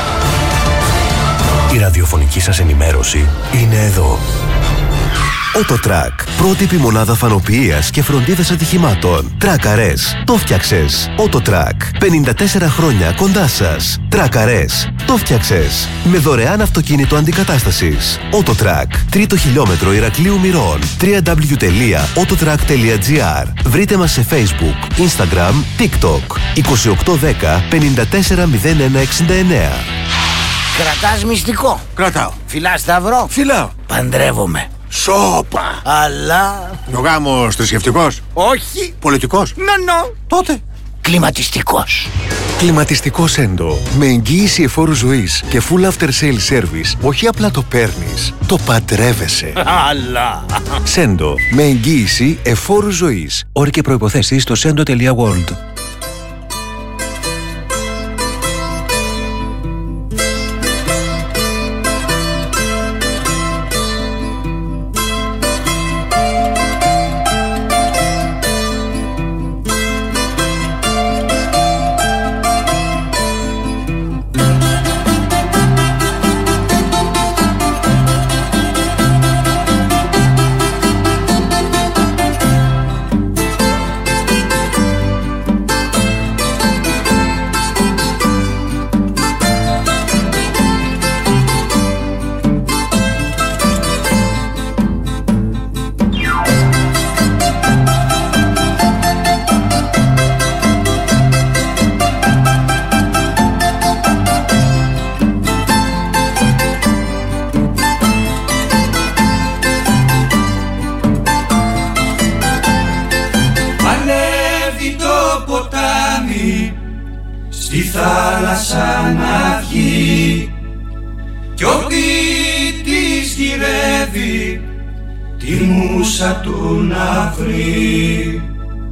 Speaker 3: Η ραδιοφωνική σας ενημέρωση είναι εδώ. Autotrack. Πρότυπη μονάδα φανοποιίας και φροντίδας ατυχημάτων. Τράκαρες. Το φτιάξες. Autotrack. 54 χρόνια κοντά σας. Τράκαρες. Το φτιάξες. Με δωρεάν αυτοκίνητο αντικατάστασης. Autotrack. 3ο χιλιόμετρο Ηρακλείου Μυρών. www.autotrack.gr. Βρείτε μας σε Facebook, Instagram, TikTok. 2810 540169.
Speaker 4: Κρατάς μυστικό?
Speaker 5: Κρατάω.
Speaker 4: Φυλάς σταυρό?
Speaker 5: Φυλάω.
Speaker 4: Παντρεύομαι.
Speaker 5: Σόπα.
Speaker 4: Αλλά...
Speaker 5: Ο γάμος θρησκευτικός?
Speaker 4: Όχι.
Speaker 5: Πολιτικός?
Speaker 4: Νο.
Speaker 5: Τότε.
Speaker 4: Κλιματιστικός.
Speaker 5: Κλιματιστικό Σέντο. Με εγγύηση εφόρου ζωής και full after sale service. Όχι απλά το παίρνεις, το παντρεύεσαι.
Speaker 4: Αλλά...
Speaker 5: Σέντο. Με εγγύηση εφόρου ζωής. Όροι και προϋποθέσεις στο sendo.world.
Speaker 6: Του να βρει.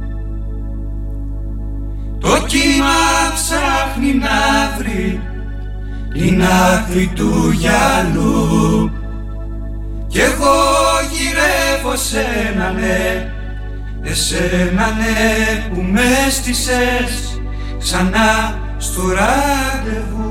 Speaker 6: Το κύμα ψάχνει να βρει την άκρη του γυαλού κι εγώ γυρεύω σένα ναι, εσένα ναι που με στήσες ξανά στο ραντεβού.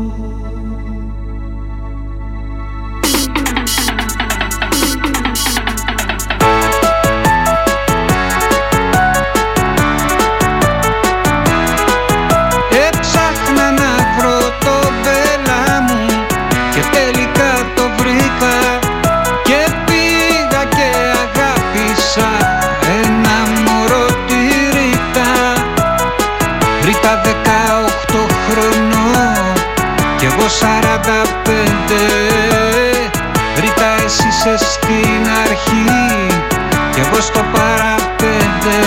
Speaker 7: Ρίτα εσύ είσαι στην αρχή κι εγώ στο παραπέντε.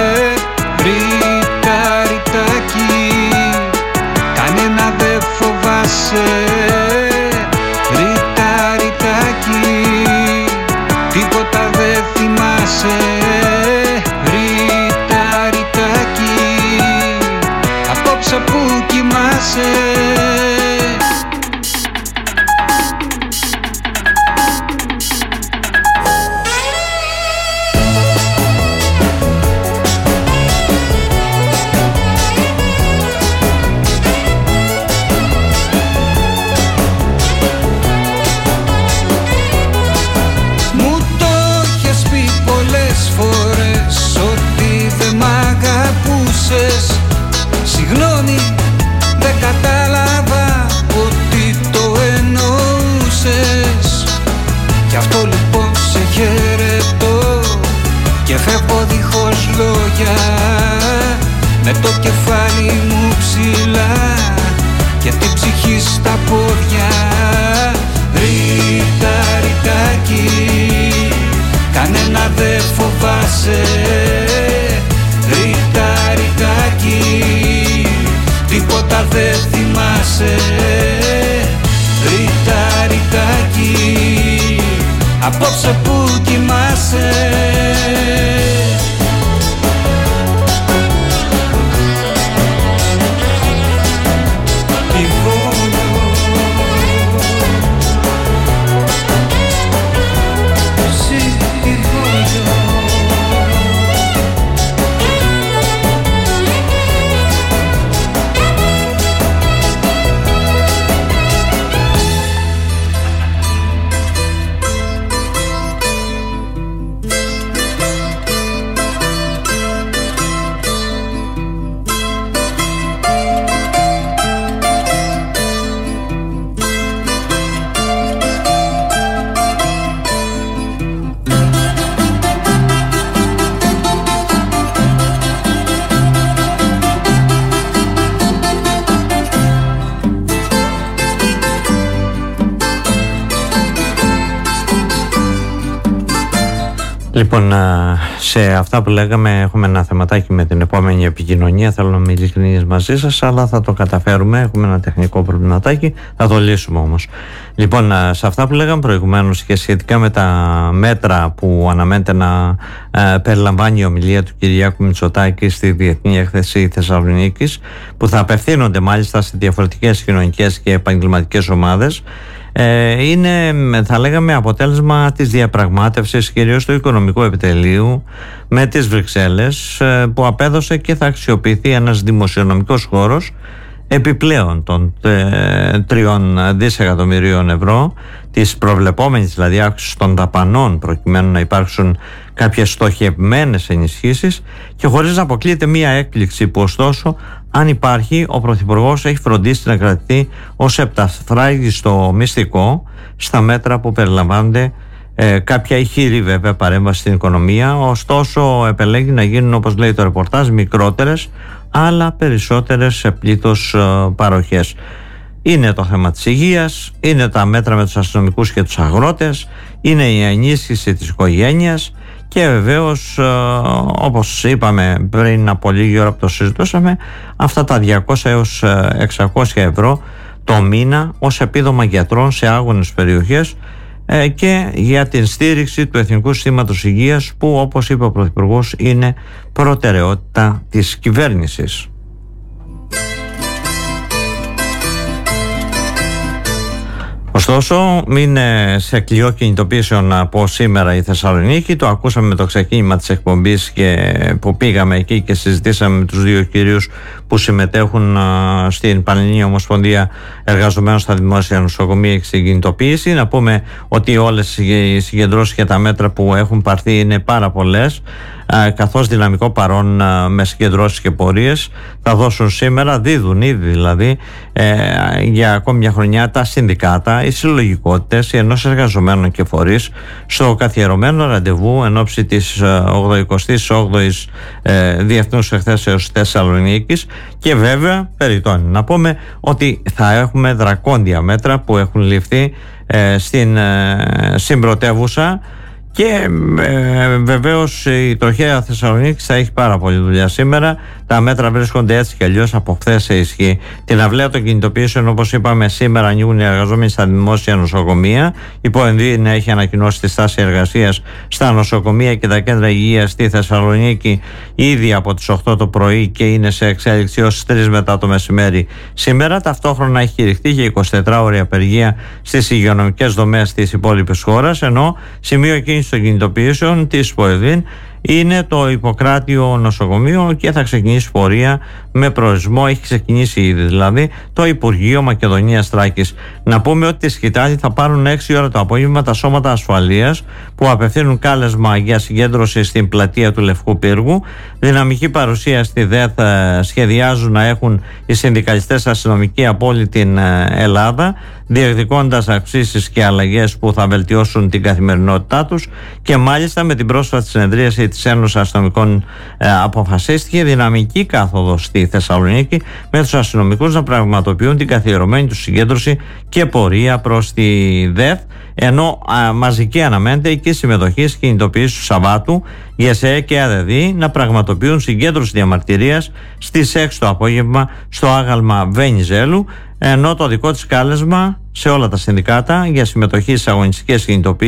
Speaker 7: Ρίτα, ρητάκι, κανένα δεν φοβάσαι. Ρίτα, ρητάκι, τίποτα δεν θυμάσαι. Ρίτα, ρητάκι, απόψε που κοιμάσαι. Συγγνώμη, δεν κατάλαβα ότι το εννοούσες. Γι' αυτό λοιπόν σε χαιρετώ και φεύγω δίχως λόγια, με το κεφάλι μου ψηλά και την ψυχή στα πόδια. Ρίτα, ρητάκι, κανένα δεν φοβάσαι. Ρίτα, ρητάκι, τίποτα δεν θυμάσαι. Ρίτα, ρητάκι, απόψε που κοιμάσαι.
Speaker 1: Λοιπόν, σε αυτά που λέγαμε έχουμε ένα θεματάκι με την επόμενη επικοινωνία. Θέλω να είμαι ειλικρινής μαζί σας, αλλά θα το καταφέρουμε. Έχουμε ένα τεχνικό προβληματάκι, θα το λύσουμε όμως. Λοιπόν, σε αυτά που λέγαμε προηγουμένως και σχετικά με τα μέτρα που αναμένεται να περιλαμβάνει η ομιλία του Κυριάκου Μητσοτάκη στη Διεθνή Έκθεση Θεσσαλονίκης, που θα απευθύνονται μάλιστα σε διαφορετικές κοινωνικές και επαγγελματικές ομάδες, είναι, θα λέγαμε, αποτέλεσμα της διαπραγμάτευσης κυρίως του Οικονομικού Επιτελείου με τις Βρυξέλλες, που απέδωσε και θα αξιοποιηθεί ένας δημοσιονομικός χώρος επιπλέον των 3 δισεκατομμυρίων ευρώ, της προβλεπόμενης δηλαδή αύξησης των δαπανών, προκειμένου να υπάρξουν κάποιες στοχευμένες ενισχύσεις, και χωρίς να αποκλείεται μία έκπληξη που ωστόσο, αν υπάρχει, ο Πρωθυπουργός έχει φροντίσει να κρατηθεί ως επταφράγιστο μυστικό στα μέτρα που περιλαμβάνονται κάποια ηχηρή βέβαια παρέμβαση στην οικονομία. Ωστόσο επελέγει να γίνουν, όπως λέει το ρεπορτάζ, μικρότερες αλλά περισσότερες σε πλήθος παροχές. Είναι το θέμα της υγείας, είναι τα μέτρα με τους αστυνομικούς και τους αγρότες, είναι η ενίσχυση της οικογένειας και βεβαίως, όπως είπαμε πριν από λίγη ώρα που το συζητούσαμε, αυτά τα 200 έως 600 ευρώ το μήνα ως επίδομα γιατρών σε άγονες περιοχές και για την στήριξη του Εθνικού Συστήματος Υγείας, που, όπως είπε ο Πρωθυπουργός, είναι προτεραιότητα της κυβέρνησης. Ωστόσο, είναι σε κλειό κινητοποίησεων από σήμερα η Θεσσαλονίκη. Το ακούσαμε με το ξεκίνημα της εκπομπής και που πήγαμε εκεί και συζητήσαμε με τους δύο κυρίους που συμμετέχουν στην Πανελληνική Ομοσπονδία Εργαζομένων στα Δημόσια Νοσοκομεία και στην κινητοποίηση. Να πούμε ότι όλες οι συγκεντρώσεις και τα μέτρα που έχουν πάρθει είναι πάρα πολλές, καθώς δυναμικό παρόν με συγκεντρώσεις και πορείες θα δώσουν σήμερα, δίδουν ήδη δηλαδή για ακόμη μια χρονιά τα συνδικάτα, οι συλλογικότητες, οι ενώσεις εργαζομένων και φορείς στο καθιερωμένο ραντεβού εν ώψη της 88ης Διεθνούς Εκθέσεως Θεσσαλονίκης. Και βέβαια περιττώνει να πούμε ότι θα έχουμε δρακόντια μέτρα που έχουν ληφθεί στην συμπρωτεύουσα. Και βεβαίως η τροχαία Θεσσαλονίκη θα έχει πάρα πολλή δουλειά σήμερα. Τα μέτρα βρίσκονται έτσι και αλλιώς από χθες σε ισχύ. Την αυλαία των κινητοποιήσεων, όπως είπαμε, σήμερα ανοίγουν οι εργαζόμενοι στα δημόσια νοσοκομεία. Η ΠΟΕΝΔΗ έχει ανακοινώσει τη στάση εργασίας στα νοσοκομεία και τα κέντρα υγείας στη Θεσσαλονίκη ήδη από τις 8 το πρωί και είναι σε εξέλιξη ως 3 μετά το μεσημέρι σήμερα. Ταυτόχρονα έχει κηρυχθεί και 24ωρη απεργία στις υγειονομικές δομές της υπόλοιπης χώρας, ενώ σημείο κίνησης των κινητοποιήσεων της ΠΟΕΔΗΝ είναι το Ιπποκράτιο νοσοκομείο και θα ξεκινήσει πορεία με προορισμό, έχει ξεκινήσει ήδη δηλαδή, το Υπουργείο Μακεδονίας Θράκης. Να πούμε ότι τη σκητάλη θα πάρουν 6 ώρα το απόγευμα τα σώματα ασφαλείας που απευθύνουν κάλεσμα για συγκέντρωση στην πλατεία του Λευκού Πύργου. Δυναμική παρουσία στη ΔΕΘ σχεδιάζουν να έχουν οι συνδικαλιστές αστυνομικοί από όλη την Ελλάδα, διεκδικώντας αυξήσεις και αλλαγές που θα βελτιώσουν την καθημερινότητά τους. Και μάλιστα με την πρόσφατη συνεδρίαση της Ένωσης Αστυνομικών αποφασίστηκε δυναμική κάθοδο στη Θεσσαλονίκη, με τους αστυνομικούς να πραγματοποιούν την καθιερωμένη τους συγκέντρωση και πορεία προς τη ΔΕΘ, ενώ μαζική αναμένεται και συμμετοχή στις κινητοποιήσεις του Σαββάτου η ΕΣΕ και ΑΔΔ να πραγματοποιούν συγκέντρωση διαμαρτυρίας στις 6 το απόγευμα στο άγαλμα Βενιζέλου, ενώ το δικό της κάλεσμα σε όλα τα συνδικάτα για συμμετοχή στις αγωνιστικές κινητοποιήσεις